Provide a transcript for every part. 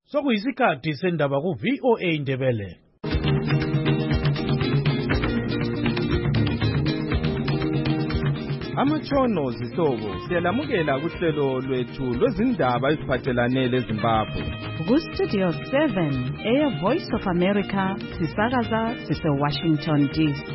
Sokuyisikhathi sendaba ku VOA Indebele. Amatshono zihlobo siyalamukela kuhlelo lwethu lwezindaba eziphathelane leZimbabwe. Ku Studio 7 Air Voice of America sisakaza Washington DC.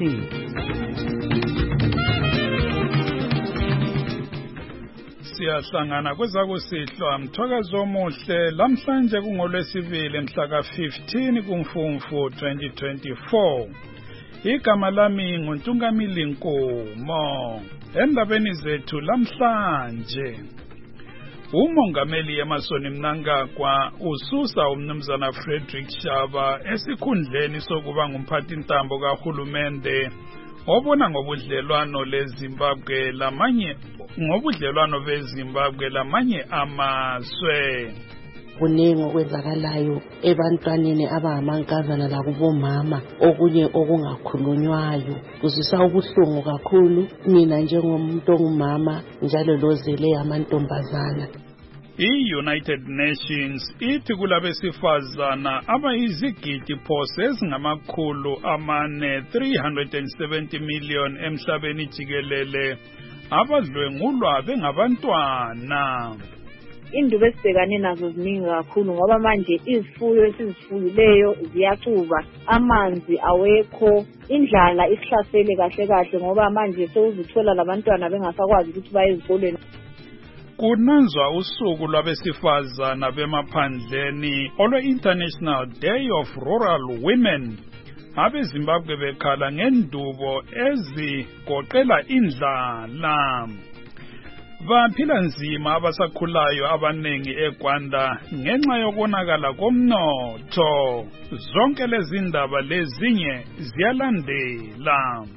Siyahlangana kwezakusihlwa mthwakazo omuhle lamhlanje kungolwesibili mhla ka-15 kuMfumfu 2024. Igama lami nguNtungamili Nkomo. Endabeni zethu lamhlanje, uMongameli Emmerson Mnangagwa ususa umnumzana Frederick Shaba esikhundleni sokuba ngumphathintambo kahulumende obona ngobudlelwano leZimbabwe lamanye amazwe. Kuningi okwenzakalayo ebantwaneni abangamankazana lakubomama, okunye okungakhulunywayo kuzisa ubuhlungu kakhulu mina njengomuntu ongumama njalo lozele amantombazana. I-United Nations ithi kulabesifazana abayizigidi phose ezingamakhulu amane 370 million emhlabeni jikelele abadlwengulwa bengabantwana. Indubo esibhekane nazo ziningi kakhulu ngoba manje izifuyo esizifuyileyo ziyacuba, amanzi awekho, indlala ihlasele kahle ngoba manje sewuzithola labantwana bengasakwazi ukuthi baye ezikoleni. Kunanzwa usuku lwabesifazana bemaphandleni olwe-International Day of Rural Women. AbeZimbabwe bekhala ngendubo ezigoqela indlala. Baphila nzima abasakhulayo abanengi eGwanda ngenxa yokonakala komnotho. Zonke lezi ndaba lezinye ziyalandela.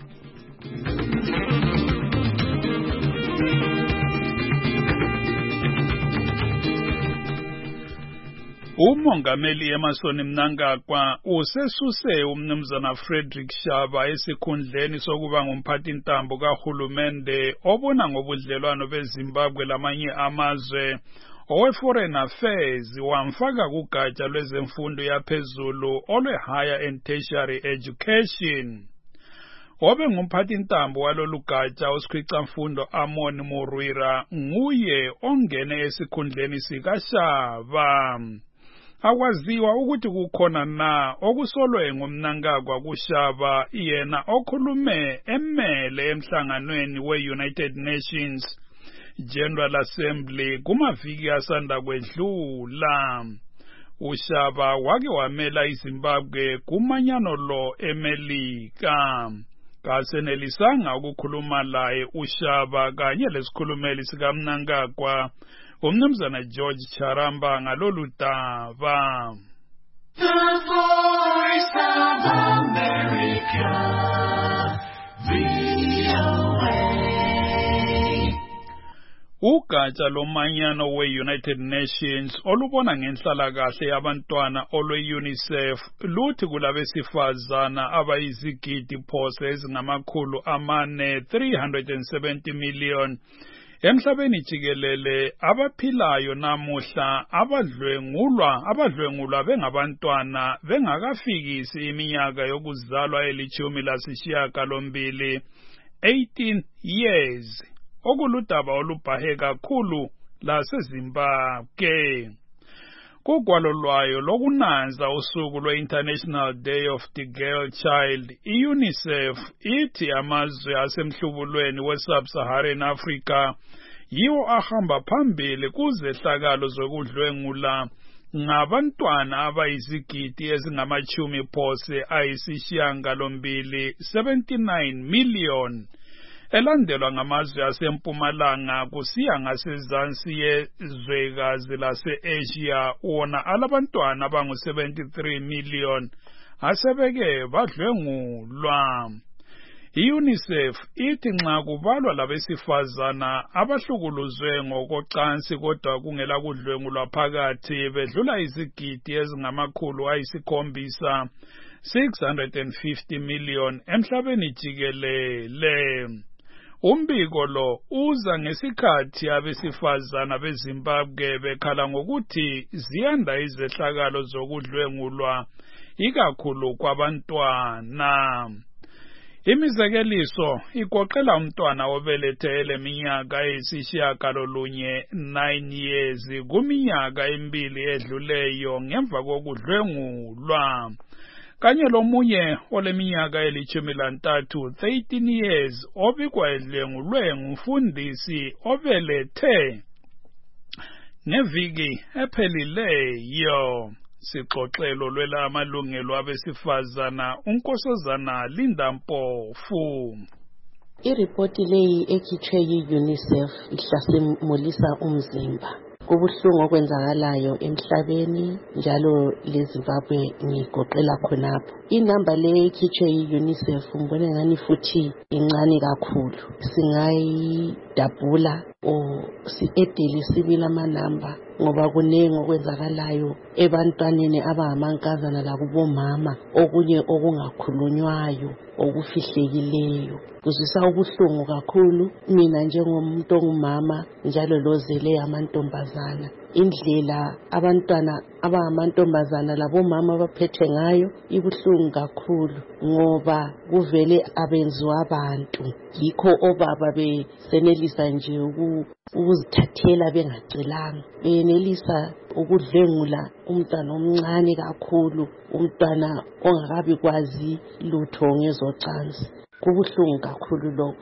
uMongameli Emmerson Mnangagwa usesuse umnumzana Frederick Shaba esikhundleni sokuba ngumphathintambo kahulumende obona ngobudlelwano beZimbabwe lamanye amazwe. Owe-Foreign Affairs wamfaka kugatsha lwezemfundo yaphezulu olwe-Higher and Tertiary Education. Obe ngumphathintambo walolu gatsha uSikhwicamfundo Amon Murwira nguye ongene esikhundleni sikaShaba. Akwaziwa ukuthi kukhona na okusolwe ngumNangagwa kuShaba yena okhulume emele emhlanganweni we-United Nations General Assembly kumaviki asanda kwedlula. uShaba wake wamela iZimbabwe kumanyano lo eMelika. Kasenelisanga ukukhuluma laye uShaba kanye lesikhulumeli sikaMnangagwa umnumzana George Charamba ngalolu daba. The Voice of America, VOA. Ugatsha lomanyano we-United Nations olubona ngenhlalakahle yabantwana olwe-UNICEF luthi kulabesifazana abayizigidi phose ezingamakhulu amane 370 million emhlabeni jikelele abaphilayo namuhla abadlwengulwa bengabantwana bengakafikisi iminyaka yokuzalwa eli-18 years. Okuludaba olubhahe kakhulu laseZimbabwe. Kugwalo lwayo lokunanza usuku lwe-International Day of the Girl Child, i-UNICEF ithi amazwe asemhlubulweni we-Sub-Saharan Africa yiwo ahamba phambili kuzehlakalo zokudlwengula ngabantwana abayizigidi ezingamachumi phose ayisishiyagalombili 79 million. Elandelwa ngamazwe asempumalanga kusiya ngasezansi yezwekazi lase-Asia wona alabantwana abangu-73 million asebeke badlwengulwa. I-UNICEF ithi nxa kubalwa labesifazana abahlukuluzwe ngokocansi kodwa kungela kudlwengulwa phakathi bedlula izigidi ezingamakhulu ayisikhombisa 650 million emhlabeni jikelele. Umbiko lo uza ngesikhathi abesifazana beZimbabwe bekhala ngokuthi ziyanda izehlakalo zokudlwengulwa ikakhulu kwabantwana. Imizekeliso igoqela umntwana obelethe leminyaka eyisishiyagalolunye 9 years kuminyaka 2 edluleyo ngemva kokudlwengulwa. Kanye lomunye oleminyaka eli13 13 years obikwa edlwengulwe ngumfundisi obelethe ngeviki ephelileyo. Sixoxelo lwela amalungelo abesifazana uNkosazana Linda Mpofu. Iripoti leyi ekhitshwe yi-UNICEF ihlasimulisa umzimba. Kubuhlungu okwenzakalayo emhlabeni njalo leZimbabwe ngigoqela khonapho. Inamba leyi ekhitshwe yi-UNICEF ngibona ngani futhi incane kakhulu. Singayidabula si-edele sibili amanamba ngoba kunengi okwenzakalayo ebantwaneni abangamankazana lakubomama, okunye okungakhulunywayo okufihlekileyo. Kuzwisa ubuhlungu kakhulu mina njengomuntu ongumama njalo lozele amantombazana. Indlela abantwana abangamantombazana labomama abaphethwe ngayo ibuhlungu kakhulu ngoba kuvele abenziwa abantu. Yikho obaba besenelisa nje ukuzithathela bengacelanga. Benelisa ukudlwengula umntwana omncane kakhulu, umntwana ongakabi kwazi lutho ngezocansi. Kubuhlungu kakhulu lokho.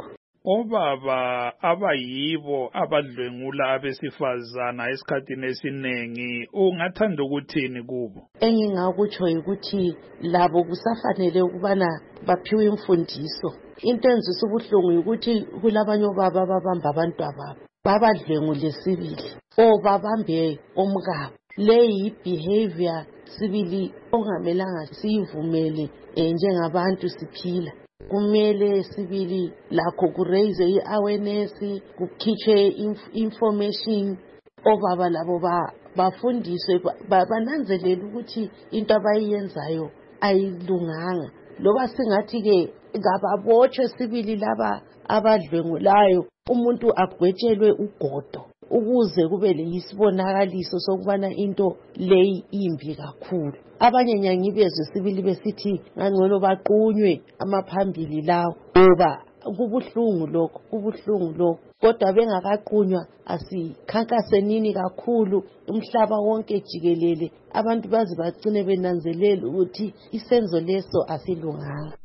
Obaba abayibo abadlwengula abesifazana esikhathini esiningi ungathanda ukuthini kubo? Engingakutsho ukuthi labo kusafanele ukubana baphiwe imfundiso. Into enzisa ubuhlungu ukuthi kulabanye obaba ababamba abantu ababo babadlwengule sibili babambe omkabo. Leyi behavior sibili ongamelanga siyivumele njengabantu siphila. Kumele sibili lakho kuraise i-awareness, kukhitshwe information, obaba labo bafundiswe bananzelele ukuthi into abayenzayo ayilunganga. Loba singathi ke ngababotshwe sibili laba abadlwengulayo, umuntu agwetshelwe ugodo ukuze kube leyisibonakaliso sokubana into leyi imbi kakhulu. Abanye nyangibezwe sibili besithi ngangcono baqunywe amaphambili lawo ngoba kubuhlungu lokho. Kodwa bengakaqunywa asikhankasenini kakhulu umhlaba wonke jikelele, abantu bazi bagcine benanzelela ukuthi isenzo leso asilunganga.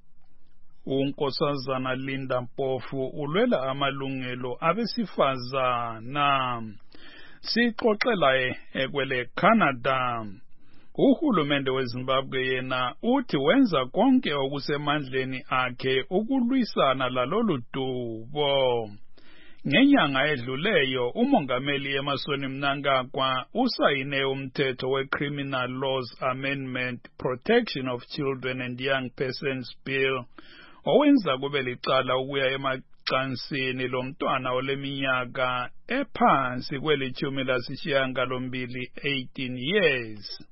uNkosazana Linda Mpofu ulwela amalungelo abesifazana. Sixoxela ekwele Canada. Uhulumende weZimbabwe yena uthi wenza konke okusemandleni akhe ukulwisana lalolu dubo. Ngenyanga edluleyo umongameli Emmerson Mnangagwa usayine umthetho we-Criminal Laws Amendment Protection of Children and Young Persons Bill owenza kube licala ukuya emacansini lomntwana oleminyaka ephansi kweli-18 18 years.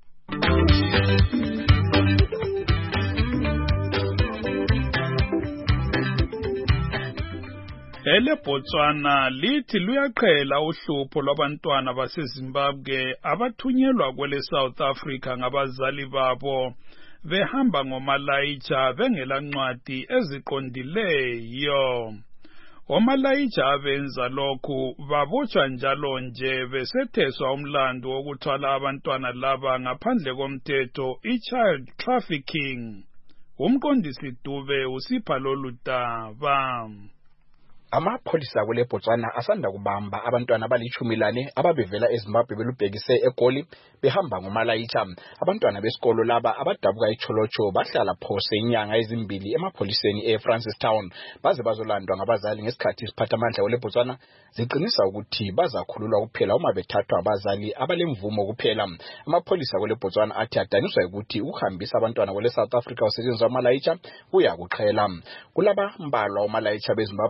EleBotswana lithi luyaqhela uhlupho lwabantwana baseZimbabwe abathunyelwa kwele South Africa ngabazali babo behamba ngomalayitsha bengelancwadi eziqondileyo. Omalayitsha abenza lokhu babotshwa njalo nje besetheswa umlando wokuthwala abantwana laba ngaphandle komthetho i-child trafficking. Umqondisi Dube usipha lolu daba. Amapholisa kwele Botswana asanda kubamba abantwana abali-14 ababevela eZimbabwe belubhekise eGoli behamba ngomalayitsha. Abantwana besikolo laba abadabuka eCholocho bahlala phose inyanga ezimbili emapholiseni eFrancistown baze bazolandwa ngabazali ngesikhathi isiphathamandla kwele Botswana ziqinisa ukuthi bazakhululwa kuphela uma bethathwa abazali abalemvumo kuphela. Amapholisa kwele Botswana athi adaniswa ukuthi ukuhambisa abantwana kwele South Africa usetshenziswa amalayitsha uyakuqhela. Kulaba mbalwa umalayitsha beZimbabwe asebebotshwe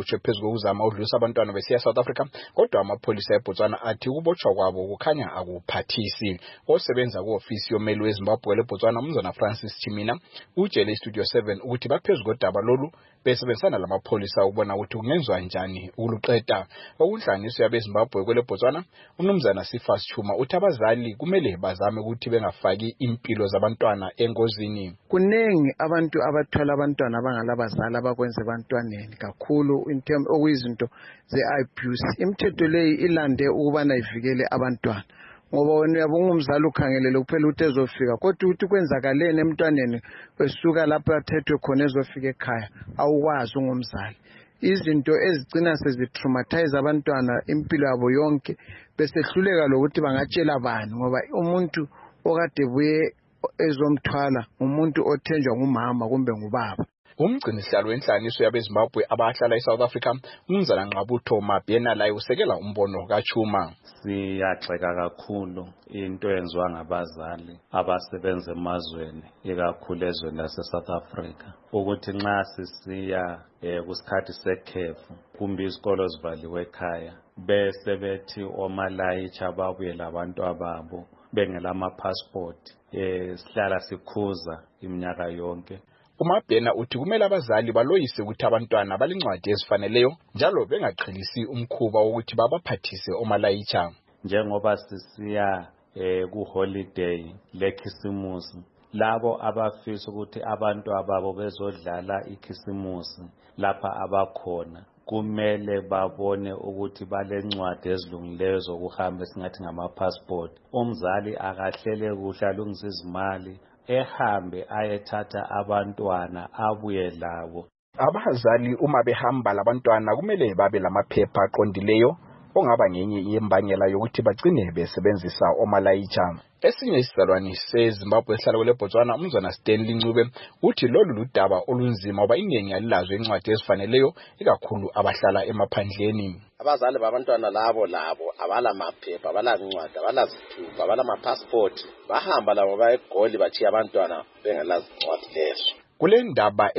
babotshwe phezu kokuzama ukudlulisa abantwana besiya South Africa, kodwa amapholisa eBotswana athi ukubotshwa kwabo kukhanya akuphathisi. Osebenza ku-ofisi yomeli weZimbabwe leBotswana uMnumzana Francis Chimina utshele iStudio 7 ukuthi baphezu kodaba lolu besebenzisana lamapholisa ukubona ukuthi kungenzwa njani ukuluqeda. Okunhlanganiso yabeZimbabwe kweleBotswana uMnumzana Sifas Chuma uthi abazali kumele bazame ukuthi bengafaki impilo zabantwana engozini. Kuningi abantu abathwala abantwana abangalabazali abakwenza abantwaneni kakhulu okuyizinto ze-abuse. Imithetho leyi ilande ukubana ivikele abantwana, ngoba wena uyabona umzali ukhangelele kuphela ukuthi ezofika, kodwa ukuthi kwenzakaleni emntwaneni besuka lapho athethwe khona ezofika ekhaya awukwazi ungumzali. Izinto ezigcina sezitraumatize abantwana impilo yabo yonke besehluleka lokuthi bangatshela bani, ngoba umuntu okade buye ezomthwala umuntu othenjwa ngumama kumbe ngubaba. Umgcinisihlalo wenhlanganiso yabeZimbabwe abahlala eSouth Africa uMnumzana Nqabutho Mabhena laye usekela umbono kaChuma. Siyagxeka kakhulu into eyenziwa ngabazali abasebenza emazweni ikakhulu ezweni lase-South Africa ukuthi nxa sisiya kusikhathi sekhefu kumbe izikolo zivaliwe ekhaya bese bethi omalayitsha babuye labantu ababo bengela ama-passport. Sihlala sikhuza iminyaka yonke. uMabhena uthi kumele abazali baloyise ukuthi abantwana balincwadi ezifaneleyo njalo bengaqhelisi umkhuba wokuthi babaphathise omalayitsha. Njengoba sisiya ku-holiday lekhisimusi, labo abafisa ukuthi abantu ababo bezodlala ikhisimusi lapha abakhona kumele babone ukuthi balencwadi ezilungileyo zokuhamba esingathi ngama-passport. Umzali akahlele kuhle alungise izimali ehambe ayethatha abantwana abuye labo. Abazali uma behamba labantwana kumele babe lamaphepha aqondileyo ongaba ngenye yembangela yokuthi bagcine besebenzisa omalayitsha. Esinye isizalwane seZimbabwe esihlala kweleBotswana uMnumzana Stanley Ncube uthi lolu ludaba olunzima ngoba iningi alilazo incwadi ezifaneleyo ikakhulu abahlala emaphandleni. Abazali babantwana labo abala maphepha, abala ncwadi, abala zithupha, abala ama-passport, bahamba labo bayeGoli bachiya abantwana bengelazi ncwadi lezo. Kule ndaba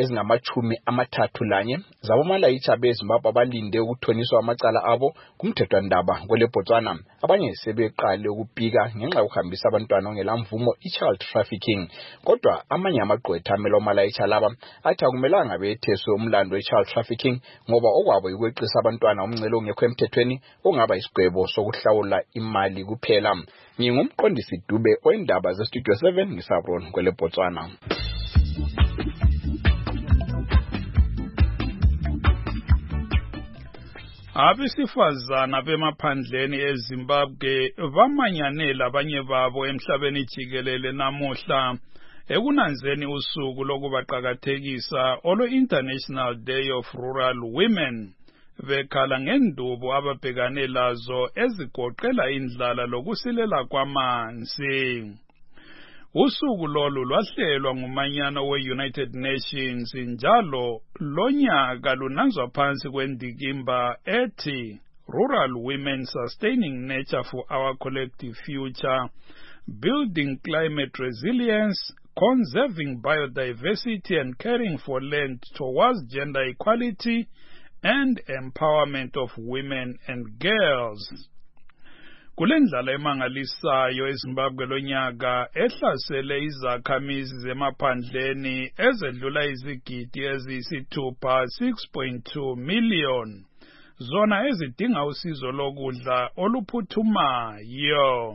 ezingama-31 zabomalayitsha beZimbabwe abalinde ukuthoniswa amacala abo kumthethwandaba kweleBotswana. Abanye sebeqale ukubika ngenxa yokuhambisa abantwana ongelamvumo i-child trafficking. Kodwa amanye amagqwetha amele omalayitsha laba athi akumelanga betheswe umlando we-child trafficking ngoba okwabo yikweqisa abantwana umngcele ongekho emthethweni ongaba isigwebo sokuhlawula imali kuphela. Ngingumqondisi Dube oyindaba zeStudio 7 ngisabron kweleBotswana. Abesifazana bemaphandleni eZimbabwe bamanyanela abanye babo emhlabeni jikelele namuhla ekunanzeni usuku lokubaqakathekisa olwe-International Day of Rural Women, bekhala ngendubo ababhekane lazo ezigoqela indlala lokusilela kwamanzi. Usuku lolu lwahlelwa ngumanyano we-United Nations njalo lonyaka lunanzwa phansi kwendikimba ethi Rural Women Sustaining Nature for Our Collective Future, Building Climate Resilience, Conserving Biodiversity and Caring for Land Towards Gender Equality and Empowerment of Women and Girls. Kulendlala emangalisayo eZimbabwe lonyaka ehlasele izakhamizi zemaphandleni ezedlula izigidi eziyisithupha 6.2 million, zona ezidinga usizo lokudla oluphuthumayo.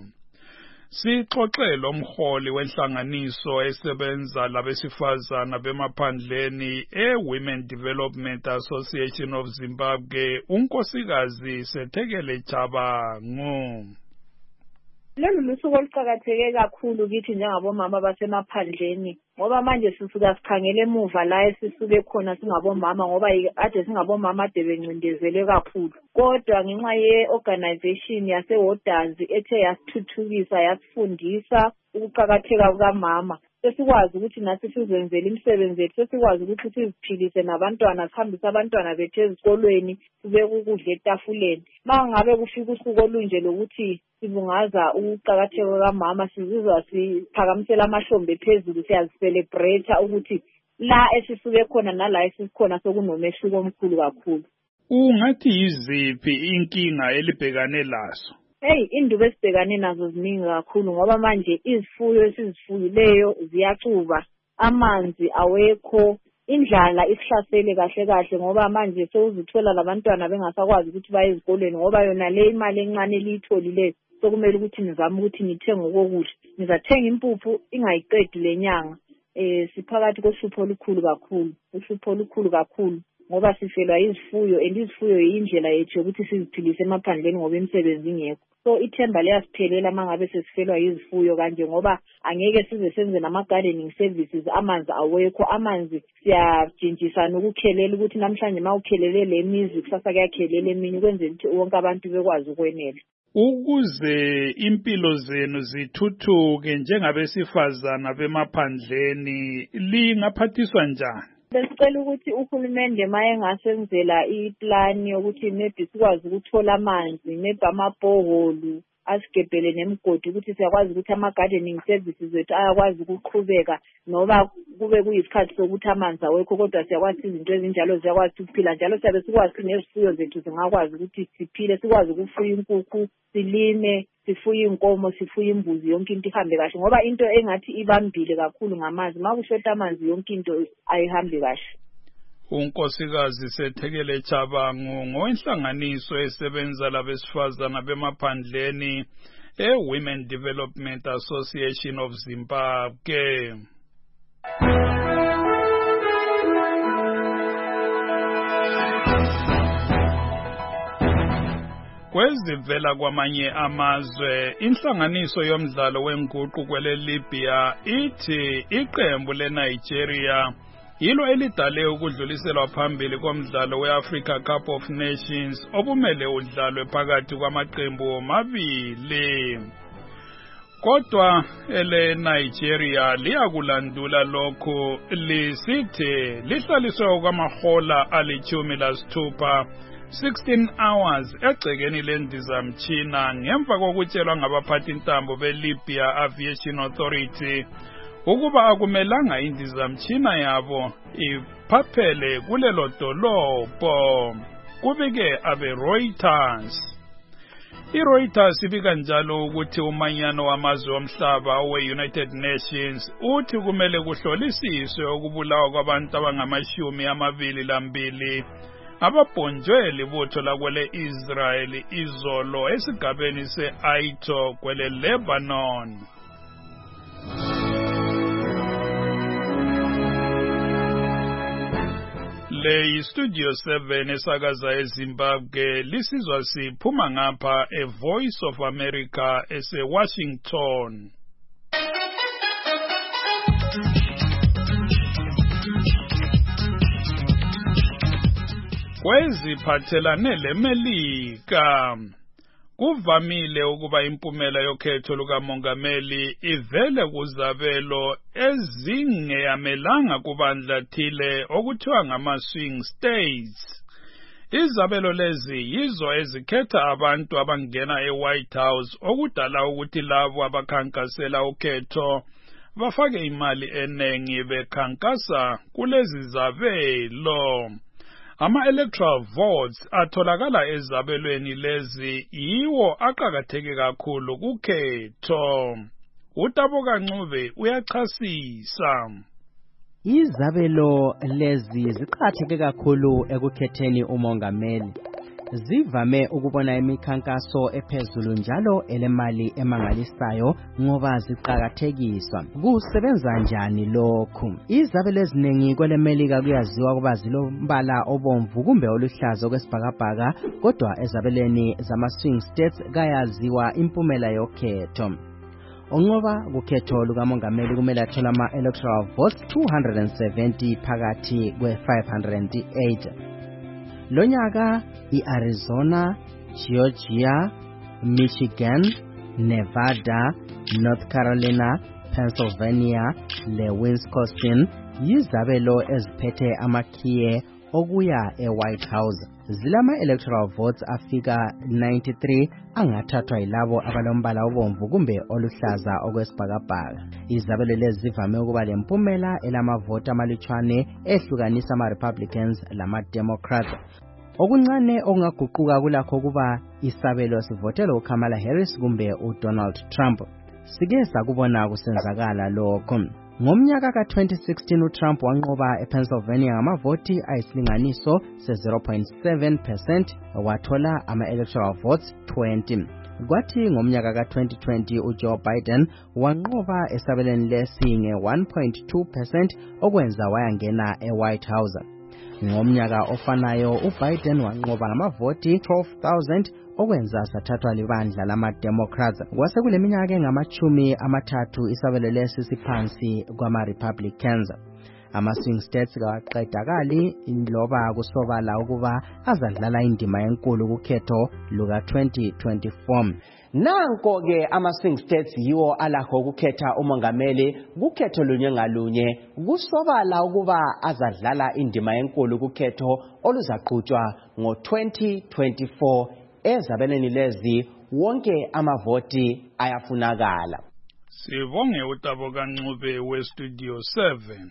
Sixoxele umholi wenhlanganiso esebenza labesifazana bemaphandleni eWomen Development Association of Zimbabwe, unkosikazi Sethekele Chabangu. Lolu lusuku oluqakatheke kakhulu kithi njengabomama basemaphandleni ngoba manje sisuka sikhangele emuva la esisuke khona singabomama ngoba ade singabomama ade bencindezele kakhulu, kodwa ngenxa ye-organization yaseWodanzi ethe yasithuthukisa yasifundisa ukuqakatheka kukamama, sesikwazi ukuthi nathi sizenzele imisebenzi yethu, sesikwazi ukuthi siziphilise nabantwana, sihambise abantwana bethu ezikolweni, sibeke ukudla etafuleni. Mangabe kufika usuku olunje lokuthi sibungaza ukuqakatheka kukamama, sizizwa siphakamisela amahlombe phezulu, siyazicelebrate ukuthi la esisuke khona nala esisikhona sokunomehluko omkhulu kakhulu. Ungathi yiziphi inkinga elibhekane lazo? Induku esibhekane nazo ziningi kakhulu ngoba manje izifuyo esizifuyileyo ziyacuba, amanzi awekho, indlala isihlasele kahle ngoba manje sewuzithola labantwana bengasakwazi ukuthi baye ezikolweni ngoba yona le imali encane eliyitholileyo sokumele ukuthi nizame ukuthi nithenge ukudla. Nizathenga impuphu ingayiqedi lenyanga. Siphakathi kohlupho olukhulu kakhulu ngoba sifelwa izifuyo and izifuyo yindlela yethu yokuthi siziphilise emaphandleni ngoba imisebenzi ingekho. So ithemba liyasiphelela mangabe sesifelwa izifuyo kanje ngoba angeke size senze nama-gardening services, amanzi awekho. Amanzi siyajinjisana ukukhelela ukuthi namhlanje ma ukhelele le mizi kusasa kuyakhelela eminye ukwenzela ukuthi wonke abantu bekwazi ukwenela. Ukuze impilo zenu zithuthuke njengabesifazana bemaphandleni lingaphathiswa njani? Besicela ukuthi uhulumende maye ngasenzela iplani yokuthi maybe sikwazi ukuthola amanzi, maybe amabhoholu asigebhele nemigodi ukuthi siyakwazi ukuthi ama-gardening services wethu ayakwazi ukuqhubeka noba kube kuyisikhathi sokuthi amanzi awekho kodwa siyakwazi izinto ezinjalo ziyakwazi ukuphila njalo siyabe sikwazi nezifuyo zethu zingakwazi ukuthi siphile, sikwazi ukufuya inkukhu, silime, sifuye inkomo, sifuye imbuzi, yonke into ihambe kahle ngoba into engathi ibambile kakhulu ngamanzi. Ma kushota amanzi yonke into ayihambi kahle. uNkosikazi Sethekele Chabangu ngowenhlanganiso esebenza labesifazana bemaphandleni Women Development Association of Zimbabwe. Kwezivela kwamanye amazwe, inhlanganiso yomdlalo wenguqu kwele Libya ithi iqembu leNigeria yilo elidale ukudluliselwa phambili komdlalo weAfrica Cup of Nations obumele udlalwe phakathi kwamaqembu omabili. Kodwa eleNigeria liyakulandula lokho lisithi lihlaliswe kwamahola ali-16 16 hours egcekeni lendizamtshina ngemva kokutshelwa ngabaphathi intambo beLibya Aviation Authority ukuba akumelanga indizamtshina yabo iphaphele kulelo dolobho. Kubike abe-Reuters. I-Reuters ibika njalo ukuthi umanyano wamazwe omhlaba we-United Nations uthi kumele kuhlolisiswe ukubulawa kwabantu abangama-22 ababhonjwe libutho lakwele Israel izolo esigabeni se-Aito kwele Lebanon. Le Studio 7 esakaza eZimbabwe lisizwa siphuma ngapha Voice of America ese-Washington. Kweziphathelane leMelika, kuvamile ukuba impumela yokhetho lukamongameli ivele kuzabelo ezingeyamelanga kubandla thile okuthiwa ngama-swing states. Izabelo lezi yizo ezikhetha abantu abangena eWhite House okudala ukuthi labo abakhankasela ukhetho bafake imali enengi bekhankasa kulezi zabelo. Ama-electoral votes atholakala ezabelweni lezi yiwo aqakatheke kakhulu kukhetho. uTaboka Ncube uyachasisa. Izabelo lezi ziqakatheke kakhulu ekukhetheni umongameli. Zivame ukubona imikhankaso ephezulu njalo elemali emangalisayo ngoba ziqakathekiswa. Kusebenza njani lokhu? Izabelo eziningi kweleMelika kuyaziwa kuba zilombala obomvu kumbe oluhlaza okwesibhakabhaka, kodwa ezabeleni zama-swing states kayaziwa impumela yokhetho. Onqoba kukhetho lukamongameli kumele athole ama-electoral votes 270 phakathi kwe-508. Lonyaka i-Arizona, Georgia, Michigan, Nevada, North Carolina, Pennsylvania le-Wisconsin yizabelo eziphethe amakhiye okuya eWhite House. Zilama-electoral votes afika 93 angathathwa yilabo abalombala obomvu kumbe oluhlaza okwesibhakabhaka. Izabelo lezi zivame ukuba lempumela elamavoti amalutshwane ehlukanisa ama-Republicans lama-Democrats. okuncane okungaguquka kulakho kuba isabelo sivotela uKamala Harris kumbe uDonald Trump. Sike sakubona kusenzakala lokho. Ngomnyaka ka-2016 uTrump wanqoba ePennsylvania ngamavoti ayisilinganiso se-0.7%, wathola ama-electoral votes 20. Kwathi ngomnyaka ka-2020 uJoe Biden wanqoba esabelweni lesi nge-1.2%, okwenza wayangena eWhite House. Ngomnyaka ofanayo uBiden wanqoba ngamavoti 12,000, okwenza sathathwa libandla lama-Democrats. Kwase kule minyaka engama-30 isabelo lesi siphansi kwama-Republicans. Ama-swing states kawaqedakali loba kusobala ukuba azadlala indima enkulu kukhetho luka-2024. Nanko-ke ama-swing states yiwo alakho ukukhetha umongameli kukhetho lunye ngalunye. Kusobala ukuba azadlala indima enkulu kukhetho oluzaqhutshwa ngo-2024. Ezabelweni lezi wonke amavoti ayafunakala. Sibonge uTabo kaNcube weStudio 7.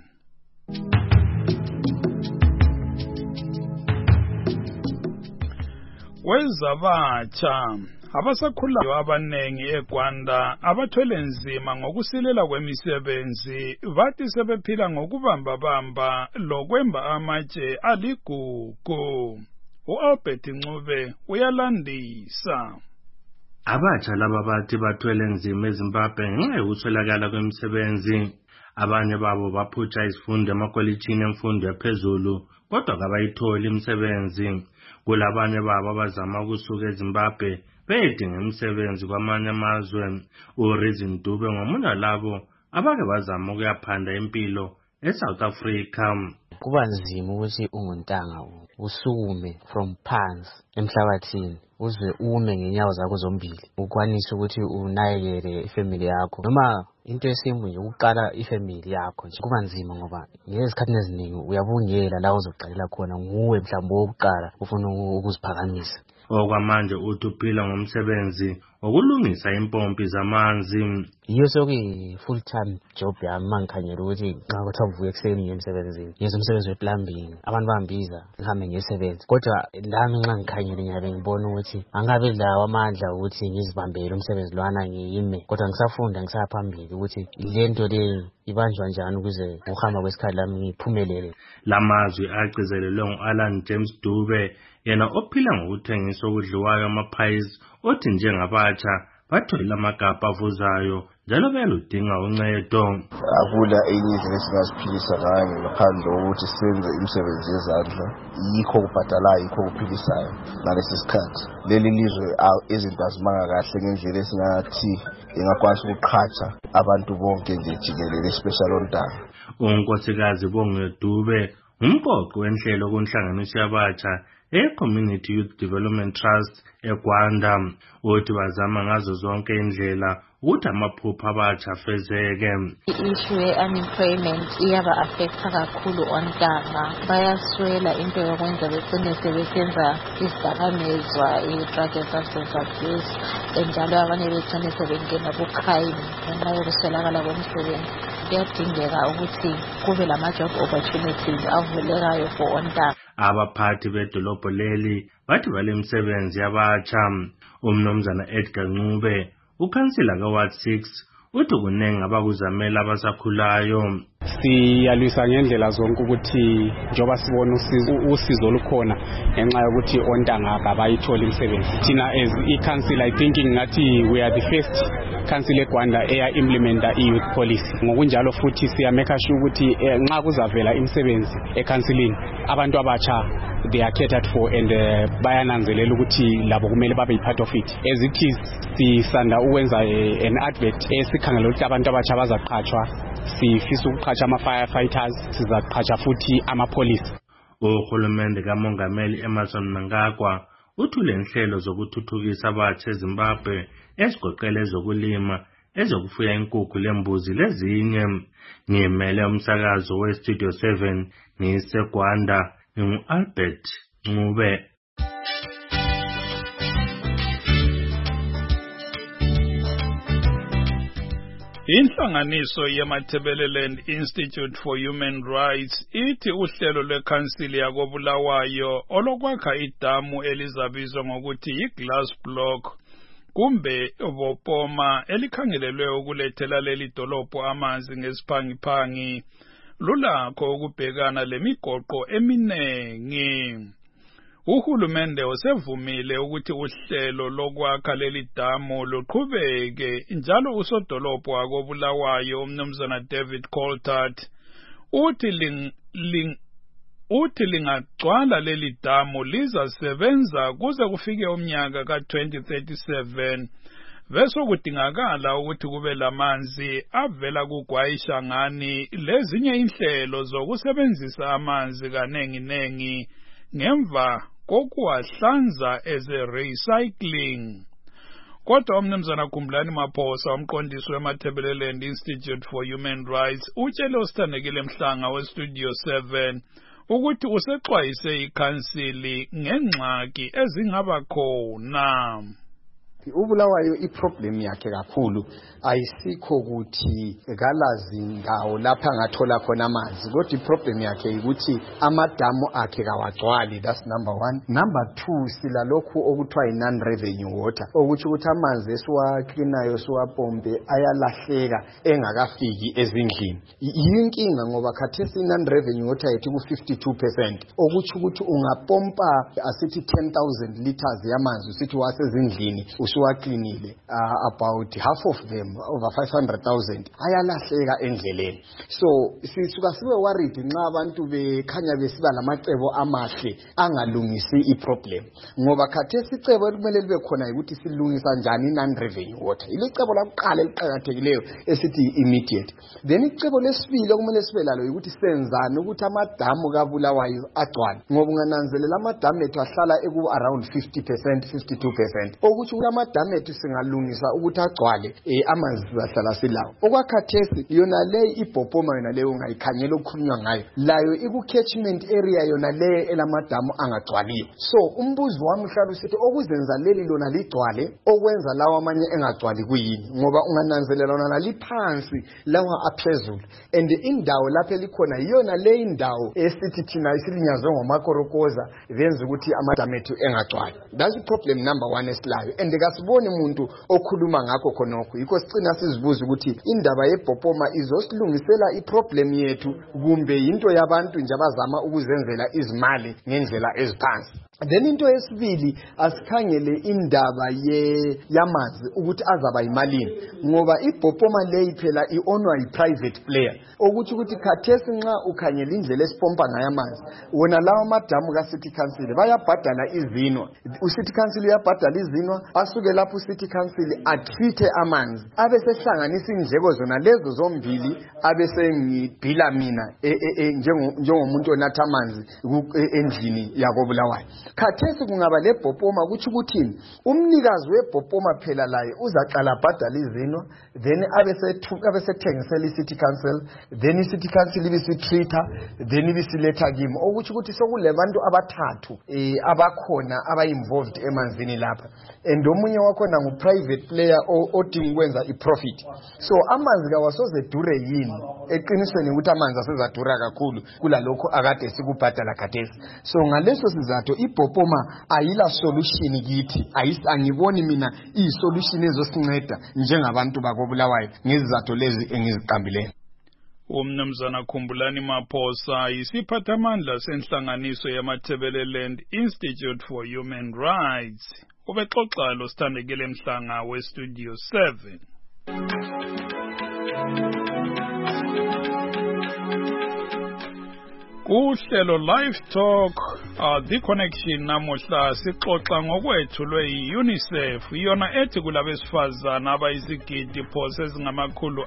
Wezabatsha abasakhulayo abanengi eGwanda abathwele nzima ngokusilela kwemisebenzi bathi sebephila ngokubamba lokwemba amatshe aligugu. uAlbert Ncube uyalandisa. Abatsha laba bathi bathwele nzima eZimbabwe ngenxa yokuswelakala kwemisebenzi. Abanye babo baphutsha izifundo emakolitshini emfundo yaphezulu kodwa kabayitholi imisebenzi. Kulabanye babo abazama ukusuka eZimbabwe bedinga imisebenzi kwamanye amazwe. uReason Dube ngomunye walabo abake bazama ukuyaphanda impilo eSouth Africa. Kuba nzima ukuthi unguntanga usukume from phansi emhlabathini uze ume ngenyawo zakho zombili ukwanisa ukuthi unakekele ifamily yakho noma into esimbi nje ukuqala ifamily yakho nje. Kuba nzima ngoba ngezikhathi eziningi uyabungela la uzoqalela khona nguwe mhlawumbe wokuqala ufuna ukuziphakamisa. Okwamanje uthi uphila ngomsebenzi wokulungisa impompi zamanzi. Yiyo sokuyi full time job yami mangikhanyela ukuthi xa kuthi avuke ekseni ngemsebenzini yenza umsebenzi weplumbing abantu bambiza ngihambe ngesebenzi. Kodwa lami nxa ngikhanyela ngiyabe ngibona ukuthi angabe lawo amandla ukuthi ngizibambele umsebenzi lwana ngiyime. Kodwa ngisafunda ngisaphambili ukuthi lento le ibanjwa njani ukuze ukuhamba kwesikhathi lami ngiphumelele. Lamazwi agcizelelwe nguAlan James Dube yena ophila ngokuthengisa okudliwayo amaphayisi othi njengabatsha bathwele amagabha avuzayo njalo beludinga uncedo. Akula enye indlela esingaziphilisa ngayo ngaphandle kokuthi senze imisebenzi yezandla. Yikho kubhadalayo, yikho kuphilisayo ngalesi sikhathi. Leli lizwe izinto azimanga kahle ngendlela esingathi ingakwazi ukuqhatsha abantu bonke nje jikelele especially ontanga. uNkosikazi Bongiwe Dube umqoqi wenhlelo kunhlanganiso yabatsha eCommunity Youth Development Trust eGwanda. Uthi bazama ngazo zonke indlela ukuthi amaphupho abatsha afezeke. I-issue ye-unemployment iyaba affecta kakhulu ontanga. Bayaswela into yokwenza begcine sebesenza izidakamizwa, i-drug and substance abuse, njalo abanye begcine sebengena ku-crime ngenxa yokuswelakala kwemisebenzi. Kuyadingeka ukuthi kube lama-job opportunities avulekayo for ontanga. Abaphathi bedolobho leli bathi balemisebenzi yabatsha. Umnumzana Edgar Ncube ukhansila kaWard 6 uthi kunengi abakuzamela abasakhulayo. Siyalwisa ngendlela zonke ukuthi njoba sibona usizo olukhona ngenxa yokuthi ontanga abayitholi imisebenzi. Thina as i-council I think ngathi we are the first council eGwanda eya implementa i-youth policy. Ngokunjalo futhi siya make sure ukuthi nxa kuzavela imisebenzi eCouncilini abantu abatsha they are catered for and bayananzelela ukuthi labo kumele babe part of it. As it is sisanda ukwenza an advert esikhangela ukuthi abantu abatsha bazaqhatshwa. Sifisa ukuqhatsha ama-firefighters, sizaqhatsha futhi amapolisi. Uhulumende kaMongameli Emmerson Mnangagwa uthule inhlelo zokuthuthukisa abatsha eZimbabwe ezigoqela ezokulima, ezokufuya inkukhu lembuzi lezinye. Ngimele umsakazo weStudio 7 ngiseGwanda ngingu-Albert Ncube. Inhlanganiso yeMatabeleland Institute for Human Rights ithi uhlelo lweKhansili yakoBulawayo olokwakha idamu elizabizwa ngokuthi yiGlass Block kumbe Bopoma elikhangelelwe ukulethela leli dolopho amanzi ngesiphangiphangi lulakho ukubhekana lemigoqo eminengi. Uhulumende usevumile ukuthi uhlelo lokwakha leli damu luqhubeke njalo usodolopho wakoBulawayo umnumzana David Coltart uthi lingagcwala leli damu lizasebenza kuze kufike umnyaka ka-2037 bese kudingakala ukuthi kube lamanzi avela kuGwayisha ngani lezinye inhlelo zokusebenzisa amanzi kanenginengi ngemva kokuwahlanza as a recycling. Kodwa umnumzana Khumbulani Maphosa umqondisi weMatabeleland Institute for Human Rights utshele uSithandekile Mhlanga weStudio 7 ukuthi usexwayise ikhansili ngengxaki ezingaba khona. uBulawayo iproblem yakhe kakhulu ayisikho ukuthi galazi ndawo lapha ngathola khona amanzi kodwa iproblem yakhe ukuthi amadamu akhe kawagcwali. That's number 1. Number 2 sila lokhu okuthiwa non revenue water okuthi ukuthi amanzi esiwaklinayo siwapompe ayalahleka engakafiki ezindlini. Yinkinga ngoba khathesi non revenue water yethu ku 52% okuthi ukuthi ungapompa asithi 10,000 liters yamanzi usithi wasezindlini usuwaklinile about half of them over 500,000 ayalahleka endleleni. So sisuka sibe worried nxa abantu bekhanya besiba lamacebo amahle angalungisi iproblem ngoba khathesi icebo ekumele libe khona ukuthi silungisa njani non revenue water. Ilicebo lakuqala eliqhakathekileyo esithi immediate. Then icebo lesibili okumele sibe lalo ukuthi senzani ukuthi amadamu kaBulawayo agcwale ngoba ungananzelela amadamu ethu ahlala eku around 50% 52% ukuthi amadamu ethu singalungisa ukuthi agcwale amanzi sizahlala silawo. Okwakhathesi yona le iBopoma yona leyo ungayikhanyela okukhulunywa ngayo layo iku catchment area yona le elamadamu angagcwaliyo. So umbuzo wami uhlala usithi okuzenza leli lona ligcwale okwenza lawa amanye engagcwali kuyini ngoba ungananzelela lona liphansi lawa aphezulu and indawo lapha likhona yiyona le indawo esithi thina isilinyazwe ngomakorokoza benza ukuthi amadamu ethu engagcwali. That's the problem number 1 esilayo and kasiboni umuntu okhuluma ngakho khonokho yikho sicina sizibuza ukuthi indaba yeBopoma izosilungisela iproblem yethu kumbe into yabantu nje abazama ukuzenzela izimali ngendlela eziphansi. Then into yesibili asikhangele indaba yamanzi ukuthi azaba imalini ngoba iBopoma leyi phela ionwa yiprivate player ukuthi khathesi nxa ukhangela indlela esipompa ngayo amanzi wona lawa amadamu kaCity Council bayabhadala izinwa. uCity Council uyabhadala izinwa asuke lapho uCity Council atreate amanzi abesehlanganisa indleko zona lezo zombili abesengibhila mina njengomuntu onatha amanzi endlini yakoBulawayo. Khathesi kungaba leBopoma ukuthi umnikazi weBopoma phela laye uzaqala bhadala izinwa then abesethengisela iCity Council then iCity Council ibisitreater then ibisiletha kimi ukuthi sokulebantu abathathu abakhona abayinvolved emanzini lapha and omunye wakhona ngu-private player odinga ukwenza iprofit. So amanzi kawasoze dure yini eqinisweni ukuthi amanzi asezadura kakhulu kulalokho akade sikubhadala khathesi. So ngaleso sizathu iBopoma ayila solution kithi angiboni mina solution ezosinceda njengabantu bakoBulawayo ngezizathu lezi engiziqambileyo. Umnumzana Khumbulani Maphosa isiphathamandla senhlanganiso yeMatabeleland Institute for Human Rights ubexoxa lo Sithandekile Mhlanga weStudio 7. Uhlelo Live Talk The Connection namuhla sixoxa ngokwethulwe yiUNICEF yona ethi kulabesifazana abayizigidi phose ezingamakhulu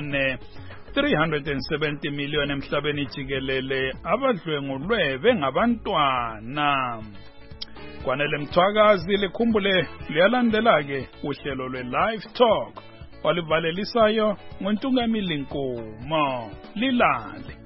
370 million emhlabeni jikelele abadlwengulwe bengabantwana. Kwanele Mthwakazi likhumbule liyalandela ke uhlelo lwe-Live Talk olivalelisayo ngoNtungamili Nkomo. Lilale.